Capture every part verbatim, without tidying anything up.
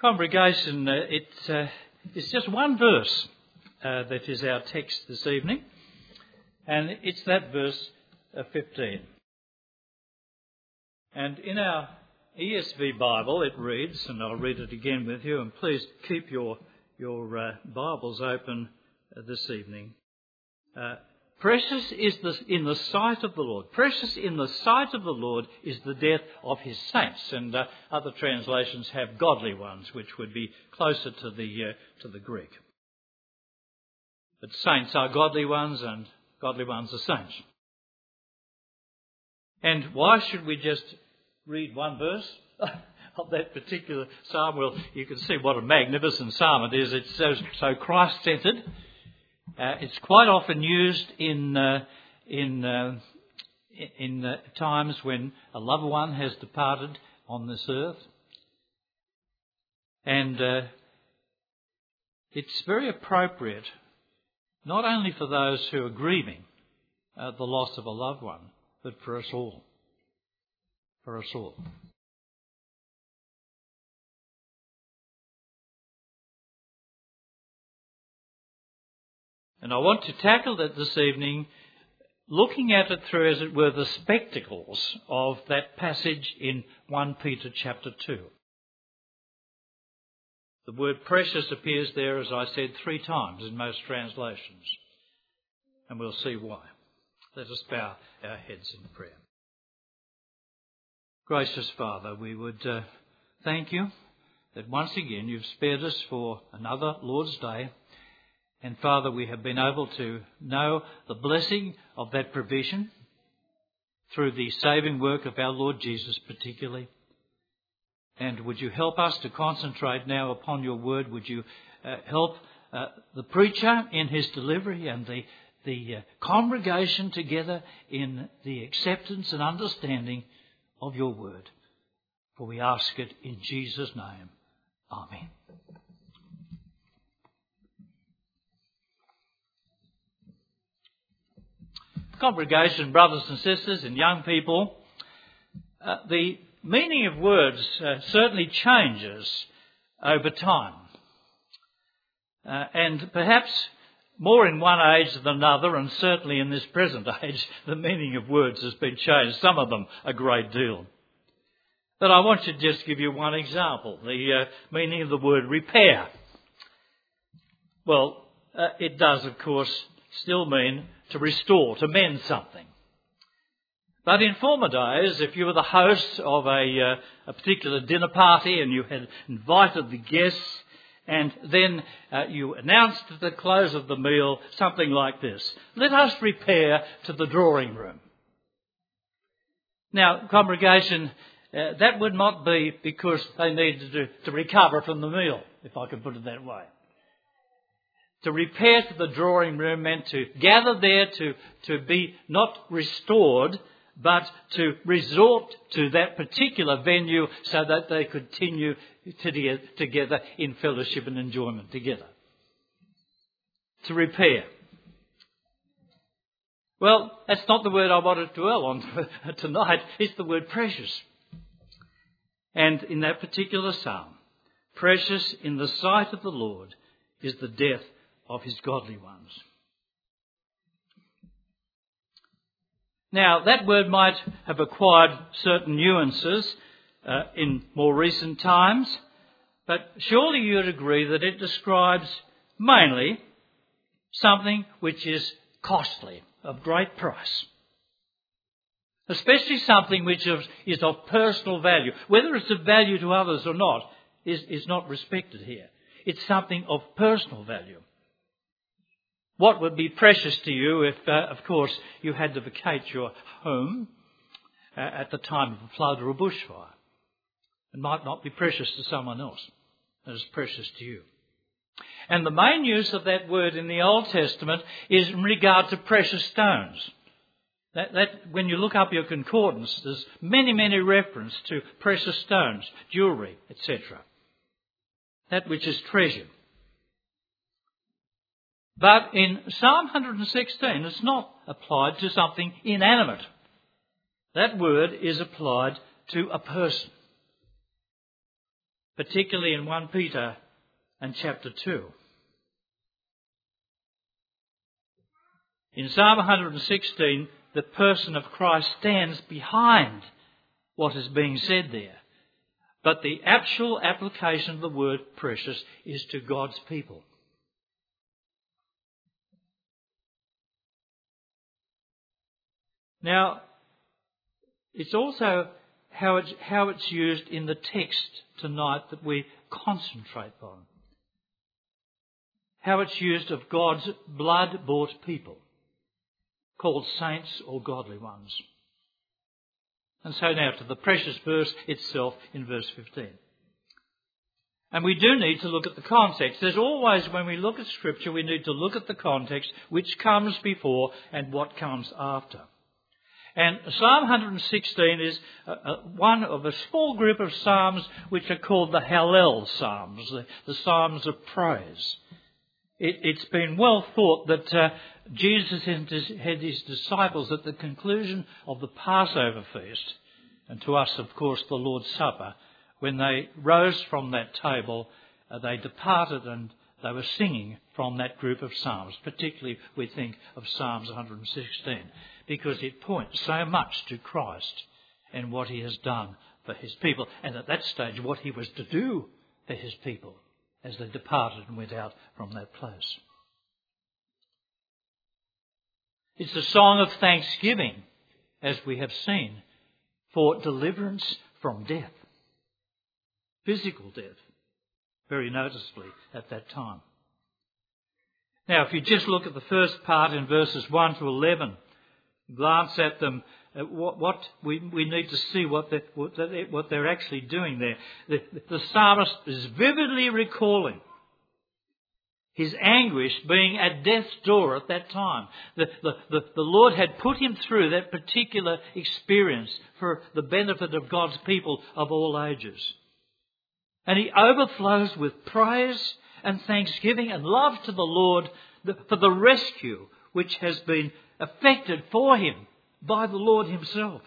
Congregation, uh, it, uh, it's just one verse uh, that is our text this evening, and it's that verse uh, fifteen. And in our E S V Bible it reads, and I'll read it again with you, and please keep your, your uh, Bibles open uh, this evening. Uh, Precious is the, in the sight of the Lord. Precious in the sight of the Lord is the death of his saints. And uh, other translations have godly ones, which would be closer to the uh, to the Greek. But saints are godly ones, and godly ones are saints. And why should we just read one verse of that particular psalm? Well, you can see what a magnificent psalm it is. It's so, so Christ-centred. Uh, it's quite often used in uh, in uh, in uh, times when a loved one has departed on this earth, and uh, it's very appropriate not only for those who are grieving uh, the loss of a loved one, but for us all. For us all. And I want to tackle that this evening, looking at it through, as it were, the spectacles of that passage in First Peter chapter two. The word precious appears there, as I said, three times in most translations. And we'll see why. Let us bow our heads in prayer. Gracious Father, we would uh, thank you that once again you've spared us for another Lord's Day. And Father, we have been able to know the blessing of that provision through the saving work of our Lord Jesus particularly. And would you help us to concentrate now upon your word? Would you uh, help uh, the preacher in his delivery and the, the uh, congregation together in the acceptance and understanding of your word? For we ask it in Jesus' name. Amen. Congregation, brothers and sisters and young people, uh, the meaning of words uh, certainly changes over time. Uh, and perhaps more in one age than another, and certainly in this present age, the meaning of words has been changed, some of them a great deal. But I want to just give you one example, the uh, meaning of the word repair. Well, uh, it does, of course, still mean to restore, to mend something. But in former days, if you were the host of a, uh, a particular dinner party and you had invited the guests, and then uh, you announced at the close of the meal something like this: "Let us repair to the drawing room." Now, congregation, uh, that would not be because they needed to, to recover from the meal, if I can put it that way. To repair to the drawing room meant to gather there to, to be not restored, but to resort to that particular venue so that they could continue to, together in fellowship and enjoyment together. To repair. Well, that's not the word I want to dwell on tonight. It's the word precious. And in that particular psalm, precious in the sight of the Lord is the death of his godly ones. Now, that word might have acquired certain nuances uh, in more recent times, but surely you'd agree that it describes mainly something which is costly, of great price. Especially something which is, is of personal value. Whether it's of value to others or not is, is not respected here. It's something of personal value. What would be precious to you if, uh, of course, you had to vacate your home uh, at the time of a flood or a bushfire? It might not be precious to someone else. It is precious to you. And the main use of that word in the Old Testament is in regard to precious stones. That, that when you look up your concordance, there's many, many references to precious stones, jewellery, et cetera. That which is treasured. But in Psalm one sixteen, it's not applied to something inanimate. That word is applied to a person. particularly in First Peter and chapter two. In Psalm one hundred sixteen, the person of Christ stands behind what is being said there. But the actual application of the word precious is to God's people. Now, it's also how it's, how it's used in the text tonight that we concentrate on. How it's used of God's blood-bought people, called saints or godly ones. And so now to the precious verse itself in verse fifteen. And we do need to look at the context. There's always, when we look at Scripture, we need to look at the context, which comes before and what comes after. And Psalm one hundred sixteen is a, a, one of a small group of psalms which are called the Hallel Psalms, the, the Psalms of praise. It, it's been well thought that uh, Jesus and his, had his disciples at the conclusion of the Passover feast, and to us, of course, the Lord's Supper, when they rose from that table, uh, they departed and they were singing from that group of psalms. Particularly, we think of Psalms one hundred sixteen, because it points so much to Christ and what he has done for his people, and at that stage what he was to do for his people as they departed and went out from that place. It's a song of thanksgiving, as we have seen, for deliverance from death. Physical death, very noticeably at that time. Now, if you just look at the first part in verses one to eleven, glance at them, uh, what, what we, we need to see what they're, what, they're, what they're actually doing there. The, the psalmist is vividly recalling his anguish being at death's door at that time. The, the, the, the Lord had put him through that particular experience for the benefit of God's people of all ages. And he overflows with praise and thanksgiving and love to the Lord for the rescue which has been effected for him by the Lord himself.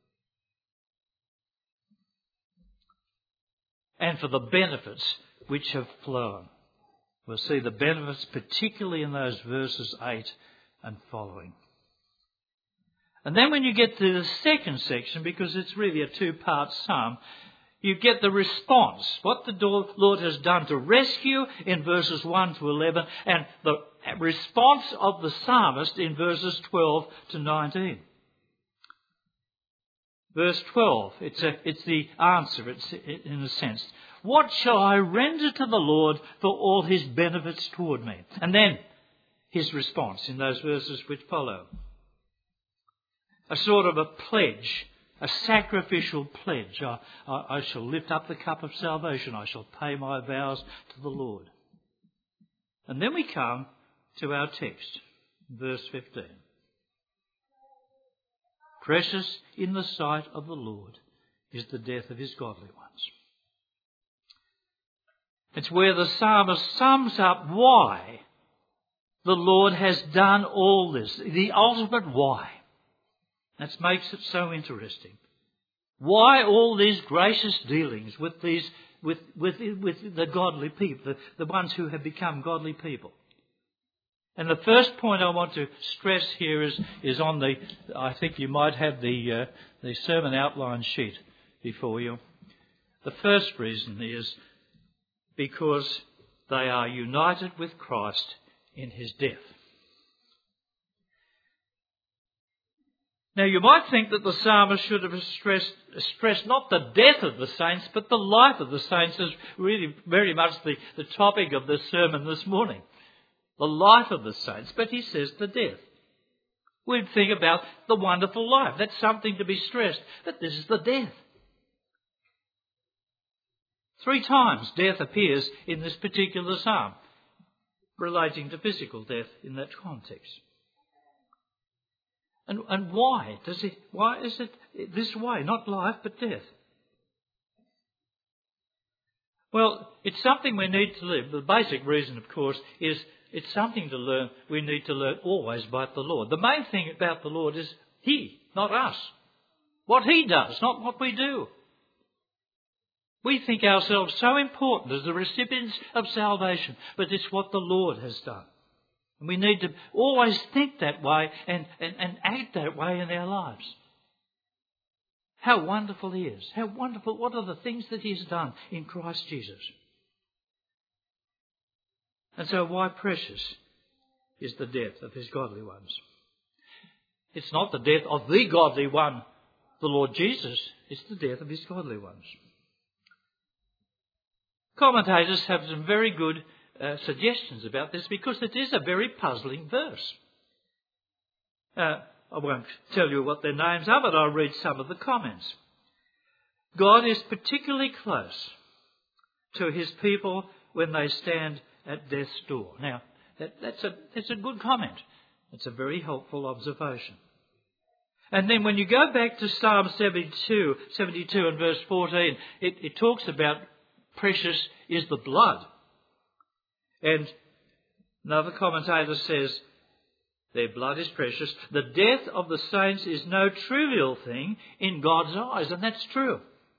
And for the benefits which have flown. We'll see the benefits particularly in those verses eight and following. And then when you get to the second section, because it's really a two-part psalm, you get the response, what the Lord has done to rescue in verses one to eleven, and the response of the psalmist in verses twelve to nineteen. Verse twelve, it's, a, it's the answer, it's in a sense. What shall I render to the Lord for all his benefits toward me? And then his response in those verses which follow. A sort of a pledge, a sacrificial pledge. I, I, I shall lift up the cup of salvation. I shall pay my vows to the Lord. And then we come to our text, verse fifteen. Precious in the sight of the Lord is the death of his godly ones. It's where the psalmist sums up why the Lord has done all this, the ultimate why. That makes it so interesting. Why all these gracious dealings with these, with with with the godly people, the, the ones who have become godly people? And the first point I want to stress here is is on the. I think you might have the uh, the sermon outline sheet before you. The first reason is because they are united with Christ in his death. Now you might think that the psalmist should have stressed, stressed not the death of the saints, but the life of the saints is really very much the, the topic of this sermon this morning. The life of the saints, but he says the death. We'd think about the wonderful life. That's something to be stressed, but this is the death. Three times death appears in this particular psalm, relating to physical death in that context. And, and why does it? Why is it this way? Not life, but death. Well, it's something we need to live. The basic reason, of course, is it's something to learn. We need to learn always about the Lord. The main thing about the Lord is He, not us. What He does, not what we do. We think ourselves so important as the recipients of salvation, but it's what the Lord has done. And we need to always think that way and, and, and act that way in our lives. How wonderful He is. How wonderful. What are the things that He has done in Christ Jesus? And so why precious is the death of His godly ones? It's not the death of the godly one, the Lord Jesus. It's the death of His godly ones. Commentators have some very good uh, suggestions about this because it is a very puzzling verse. Uh, I won't tell you what their names are, but I'll read some of the comments. God is particularly close to His people when they stand at death's door. Now, that, that's a that's a good comment. It's a very helpful observation. And then when you go back to Psalm seventy-two, seventy-two and verse fourteen, it, it talks about precious is the blood. And another commentator says, their blood is precious. The death of the saints is no trivial thing in God's eyes, and that's true.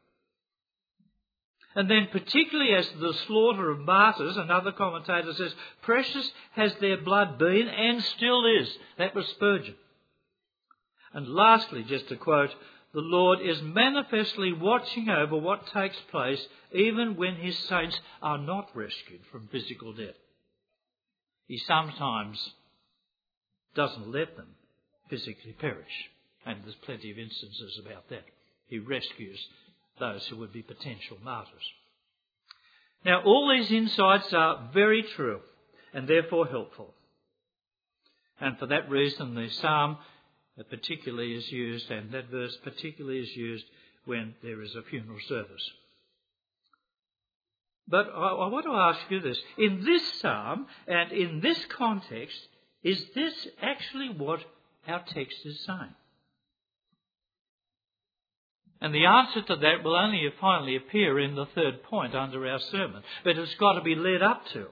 And then particularly as to the slaughter of martyrs, another commentator says, precious has their blood been and still is. That was Spurgeon. And lastly, just to quote, the Lord is manifestly watching over what takes place even when His saints are not rescued from physical death. He sometimes doesn't let them physically perish. And there's plenty of instances about that. He rescues those who would be potential martyrs. Now, all these insights are very true and therefore helpful. And for that reason, the psalm particularly is used, and that verse particularly is used when there is a funeral service. But I, I want to ask you this. In this psalm and in this context, is this actually what our text is saying? And the answer to that will only finally appear in the third point under our sermon. But it's got to be led up to.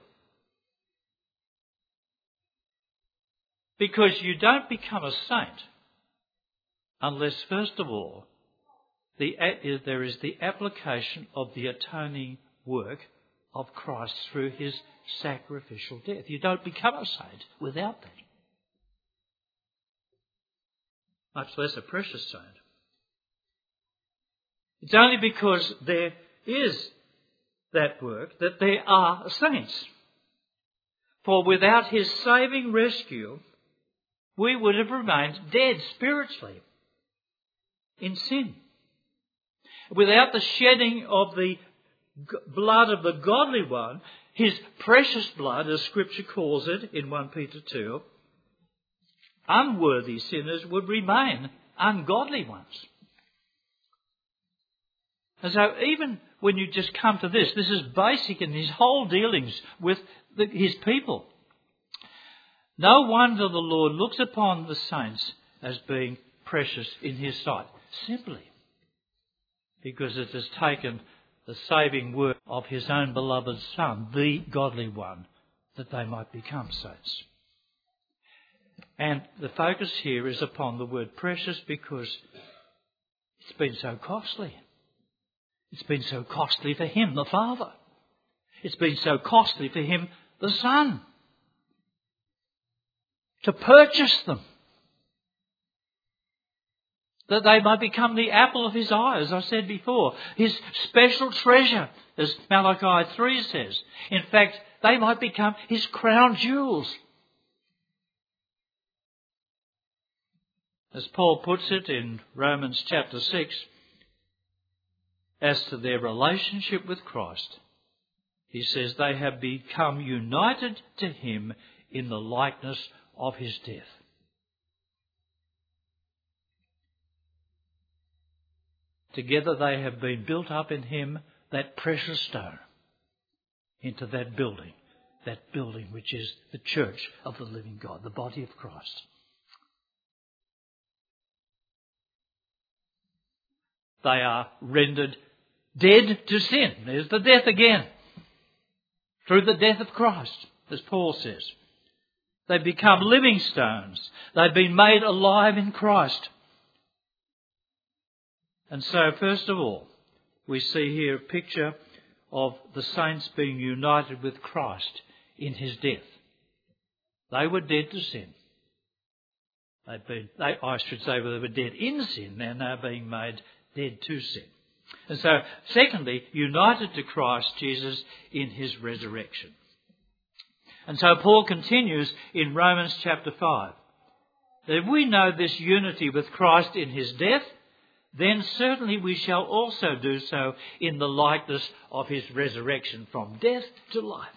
Because you don't become a saint unless, first of all, the, there is the application of the atoning work of Christ through His sacrificial death. You don't become a saint without that. Much less a precious saint. It's only because there is that work that there are saints. For without His saving rescue, we would have remained dead spiritually in sin. Without the shedding of the blood of the godly one, His precious blood, as Scripture calls it in First Peter two, unworthy sinners would remain ungodly ones. And so even when you just come to this, this is basic in His whole dealings with the, His people. No wonder the Lord looks upon the saints as being precious in His sight, simply because it has taken the saving work of His own beloved Son, the godly one, that they might become saints. And the focus here is upon the word precious because it's been so costly. It's been so costly for Him, the Father. It's been so costly for Him, the Son, to purchase them, that they might become the apple of His eye, as I said before, His special treasure, as Malachi three says. In fact, they might become His crown jewels. As Paul puts it in Romans chapter six, as to their relationship with Christ, he says they have become united to Him in the likeness of His death. Together they have been built up in Him, that precious stone, into that building, that building which is the church of the living God, the body of Christ. They are rendered dead to sin. There's the death again. Through the death of Christ, as Paul says. They've become living stones. They've been made alive in Christ. And so, first of all, we see here a picture of the saints being united with Christ in his death. They were dead to sin. They've been, they, I should say, well, they were dead in sin. They're now being made dead to sin. And so, secondly, united to Christ Jesus in his resurrection. And so Paul continues in Romans chapter five. That if we know this unity with Christ in his death, then certainly we shall also do so in the likeness of his resurrection from death to life.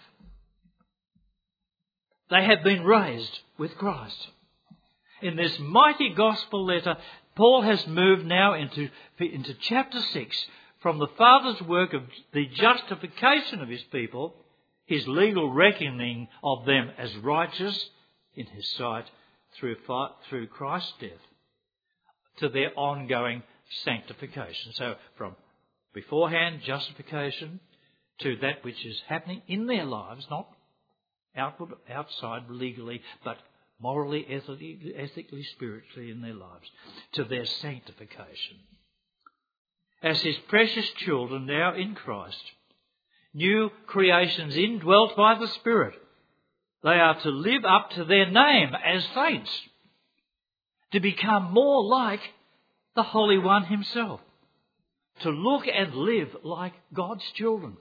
They have been raised with Christ. In this mighty gospel letter, Paul has moved now into, into chapter six from the Father's work of the justification of his people, his legal reckoning of them as righteous in his sight through, through Christ's death, to their ongoing sanctification. So from beforehand justification to that which is happening in their lives, not outward, outside legally, but morally, ethically, ethically, spiritually in their lives, to their sanctification. As his precious children now in Christ, new creations indwelt by the Spirit, they are to live up to their name as saints, to become more like the Holy One himself, to look and live like God's children.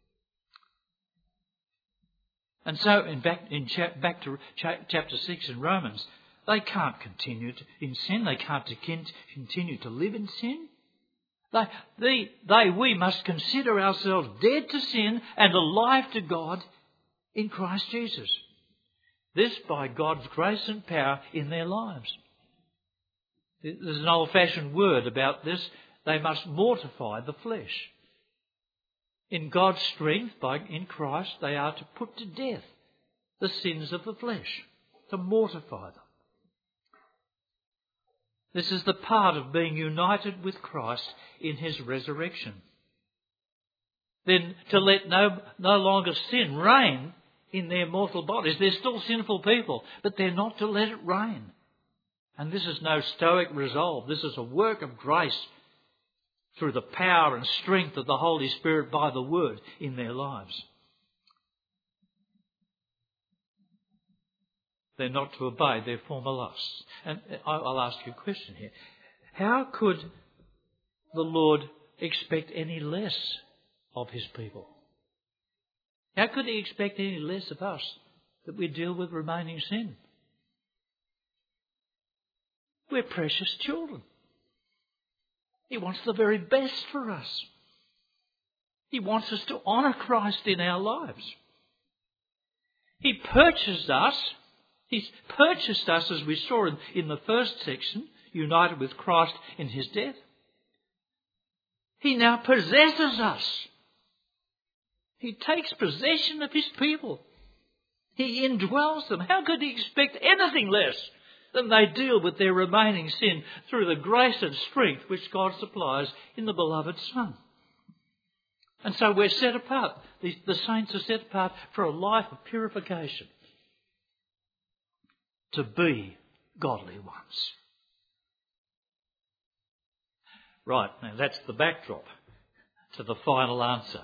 And so, in back, in cha- back to cha- chapter six in Romans, they can't continue to, in sin. They can't to continue to live in sin. They, they, they, we must consider ourselves dead to sin and alive to God in Christ Jesus. This by God's grace and power in their lives. There's an old-fashioned word about this. They must mortify the flesh. In God's strength, by, in Christ, they are to put to death the sins of the flesh, to mortify them. This is the part of being united with Christ in his resurrection. Then to let no, no longer sin reign in their mortal bodies. They're still sinful people, but they're not to let it reign. And this is no stoic resolve. This is a work of grace through the power and strength of the Holy Spirit by the Word in their lives. They're not to obey their former lusts. And I'll ask you a question here. How could the Lord expect any less of his people? How could he expect any less of us that we deal with remaining sin? We're precious children. He wants the very best for us. He wants us to honour Christ in our lives. He purchased us. He's purchased us, as we saw in, in the first section, united with Christ in his death. He now possesses us. He takes possession of his people. He indwells them. How could he expect anything less than they deal with their remaining sin through the grace and strength which God supplies in the beloved Son? And so we're set apart. The, the saints are set apart for a life of purification, to be godly ones. Right, now that's the backdrop to the final answer.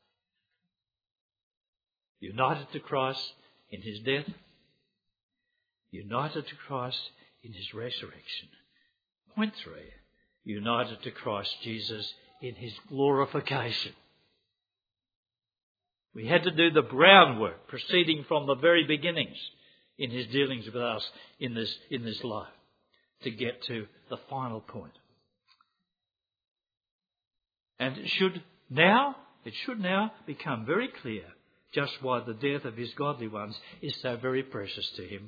United to Christ in his death, united to Christ in his resurrection. Point three, united to Christ Jesus in his glorification. We had to do the groundwork proceeding from the very beginnings in his dealings with us in this, in this life to get to the final point. And it should now, it should now become very clear just why the death of his godly ones is so very precious to him.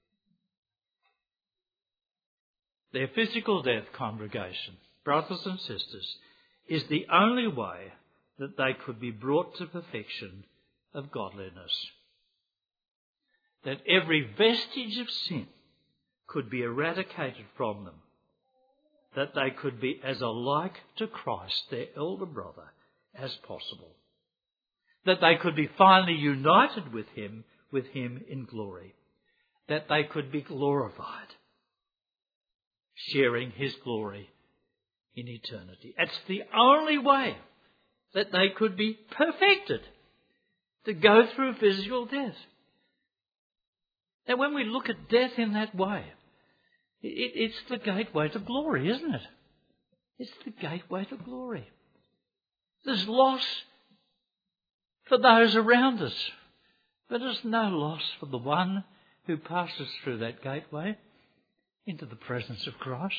Their physical death, congregation, brothers and sisters, is the only way that they could be brought to perfection of godliness. That every vestige of sin could be eradicated from them. That they could be as alike to Christ, their elder brother, as possible. That they could be finally united with him, with him in glory. That they could be glorified, sharing his glory in eternity. It's the only way that they could be perfected, to go through physical death. Now when we look at death in that way, it, it's the gateway to glory, isn't it? It's the gateway to glory. There's loss for those around us, but there's no loss for the one who passes through that gateway into the presence of Christ.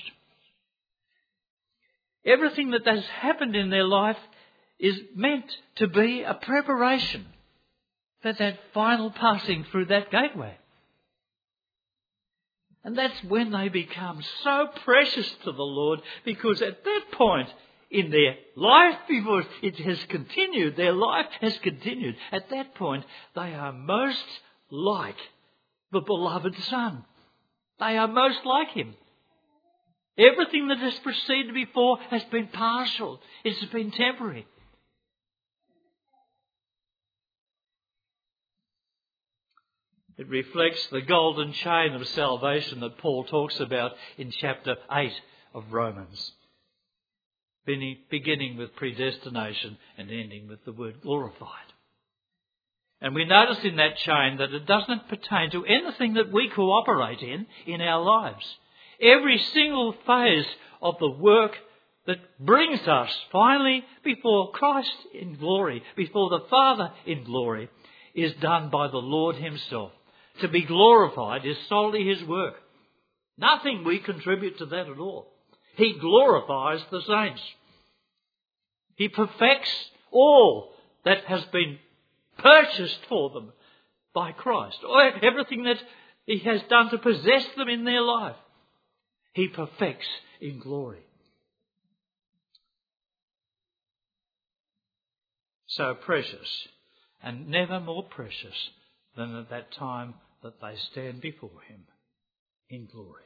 Everything that has happened in their life is meant to be a preparation for that final passing through that gateway. And that's when they become so precious to the Lord, because at that point in their life, before it has continued, their life has continued, at that point they are most like the beloved Son. They are most like Him. Everything that has preceded before has been partial. It's been temporary. It reflects the golden chain of salvation that Paul talks about in chapter eight of Romans, beginning with predestination and ending with the word glorified. And we notice in that chain that it doesn't pertain to anything that we cooperate in in our lives. Every single phase of the work that brings us finally before Christ in glory, before the Father in glory, is done by the Lord Himself. To be glorified is solely His work. Nothing we contribute to that at all. He glorifies the saints. He perfects all that has been purchased for them by Christ. Everything that He has done to possess them in their life, He perfects in glory. So precious, and never more precious than at that time that they stand before Him in glory.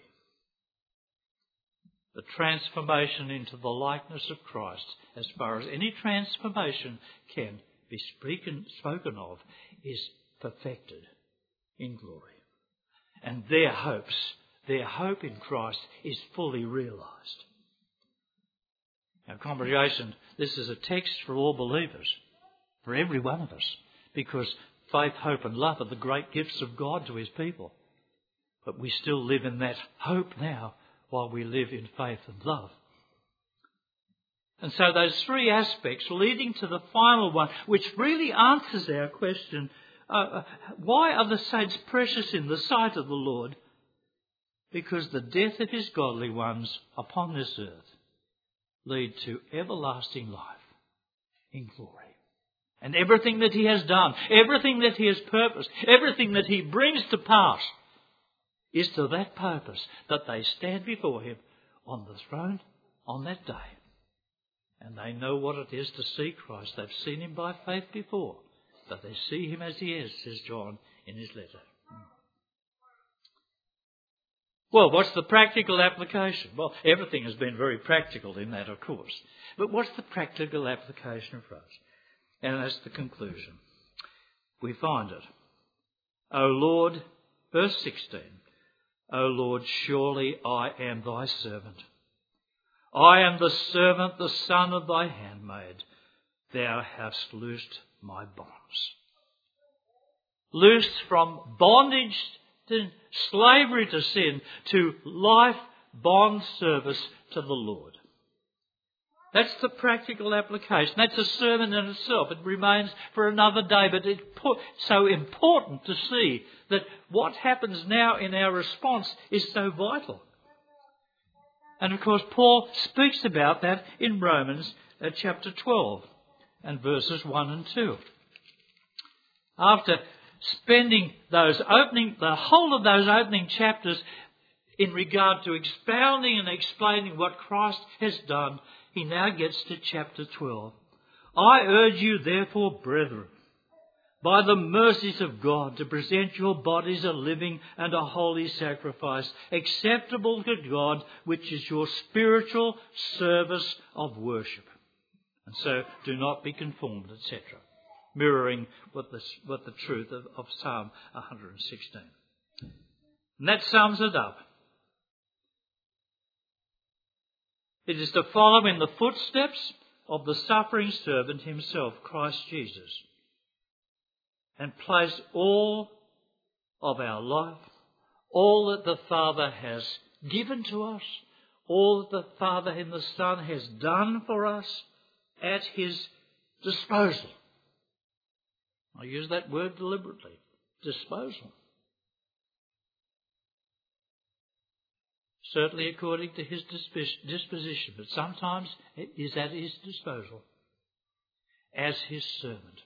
The transformation into the likeness of Christ, as far as any transformation can be speaken, spoken of, is perfected in glory. And their hopes, their hope in Christ is fully realised. Now, congregation, this is a text for all believers, for every one of us, because faith, hope and love are the great gifts of God to His people. But we still live in that hope now while we live in faith and love. And so those three aspects leading to the final one, which really answers our question, uh, why are the saints precious in the sight of the Lord? Because the death of His godly ones upon this earth lead to everlasting life in glory. And everything that He has done, everything that He has purposed, everything that He brings to pass is to that purpose, that they stand before Him on the throne on that day. And they know what it is to see Christ. They've seen Him by faith before, but they see Him as He is, says John in his letter. Well, what's the practical application? Well, everything has been very practical in that, of course. But what's the practical application for us? And that's the conclusion. We find it. O Lord, verse sixteen, O Lord, surely I am Thy servant. I am the servant, the son of Thy handmaid. Thou hast loosed my bonds. Loosed from bondage to slavery to sin, to life bond service to the Lord. That's the practical application. That's a sermon in itself. It remains for another day, but it's so important to see that what happens now in our response is so vital. And of course, Paul speaks about that in Romans uh, chapter twelve and verses one and two. After spending those opening, the whole of those opening chapters in regard to expounding and explaining what Christ has done, he now gets to chapter twelve. I urge you, therefore, brethren, by the mercies of God, to present your bodies a living and a holy sacrifice, acceptable to God, which is your spiritual service of worship. And so do not be conformed, et cetera. Mirroring what the, what the truth of, of Psalm one hundred sixteen. And that sums it up. It is to follow in the footsteps of the suffering servant himself, Christ Jesus, and place all of our life, all that the Father has given to us, all that the Father in the Son has done for us, at his disposal. I use that word deliberately. Disposal. Certainly according to his disposition, but sometimes it is at his disposal as his servant.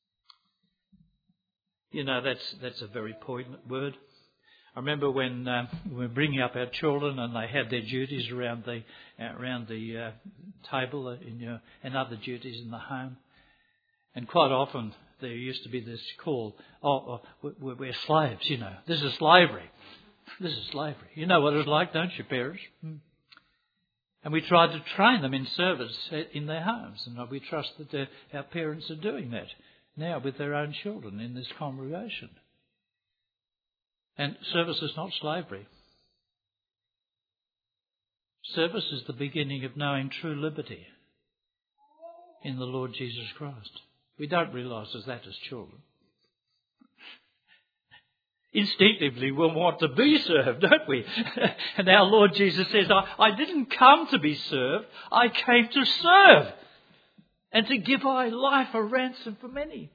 You know, that's that's a very poignant word. I remember when uh, we were bringing up our children and they had their duties around the uh, around the uh, table in your, and other duties in the home. And quite often there used to be this call, oh, oh we're, we're slaves, you know. This is slavery. This is slavery. You know what it's like, don't you, parents? Hmm. And we tried to train them in service in their homes. And we trust that our parents are doing that now with their own children in this congregation. And service is not slavery. Service is the beginning of knowing true liberty in the Lord Jesus Christ. We don't realise that as children. Instinctively we'll want to be served, don't we? And our Lord Jesus says, I, I didn't come to be served, I came to serve and to give my life a ransom for many.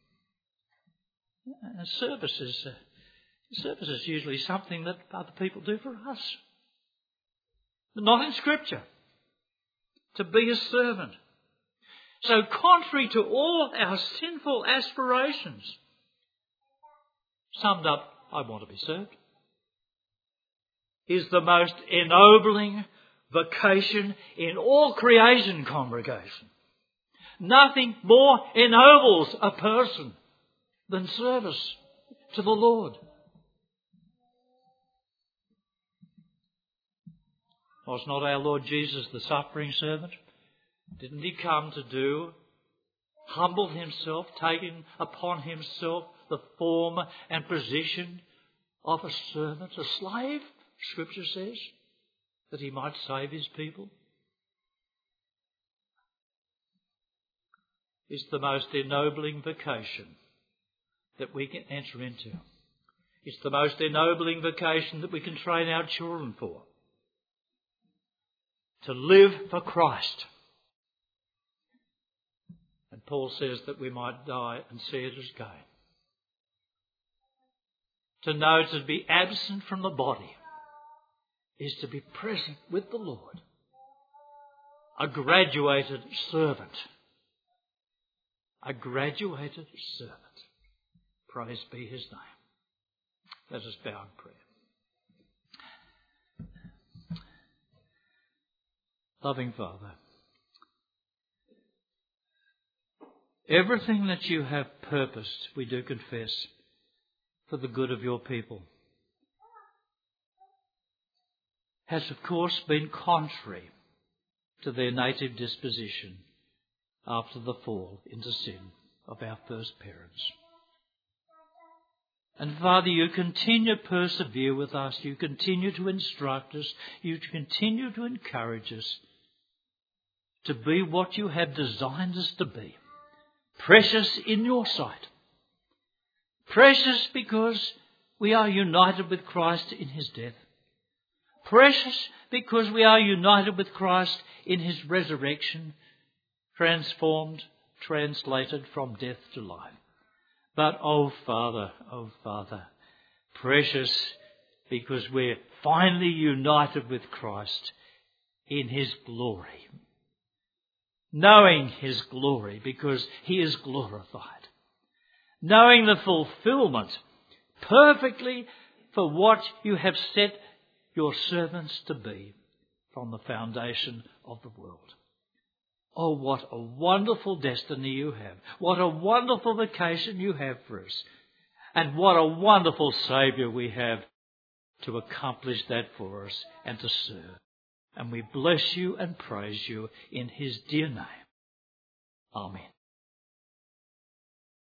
And service is... Uh, Service is usually something that other people do for us. But not in Scripture. To be a servant. So contrary to all our sinful aspirations, summed up, I want to be served, is the most ennobling vocation in all creation, congregation. Nothing more ennobles a person than service to the Lord. Was not our Lord Jesus the suffering servant? Didn't he come to do, humble himself, taking upon himself the form and position of a servant, a slave, Scripture says, that he might save his people? It's the most ennobling vocation that we can enter into. It's the most ennobling vocation that we can train our children for. To live for Christ. And Paul says that we might die and see it as gain. To know to be absent from the body is to be present with the Lord. A graduated servant. A graduated servant. Praise be his name. Let us bow in prayer. Loving Father, everything that you have purposed, we do confess, for the good of your people, has of course been contrary to their native disposition after the fall into sin of our first parents. And Father, you continue to persevere with us, you continue to instruct us, you continue to encourage us to be what you have designed us to be. Precious in your sight. Precious because we are united with Christ in his death. Precious because we are united with Christ in his resurrection, transformed, translated from death to life. But, oh Father, oh Father, precious because we're finally united with Christ in his glory. Knowing his glory because he is glorified. Knowing the fulfillment perfectly for what you have set your servants to be from the foundation of the world. Oh, what a wonderful destiny you have. What a wonderful vocation you have for us. And what a wonderful Saviour we have to accomplish that for us and to serve. And we bless you and praise you in his dear name. Amen.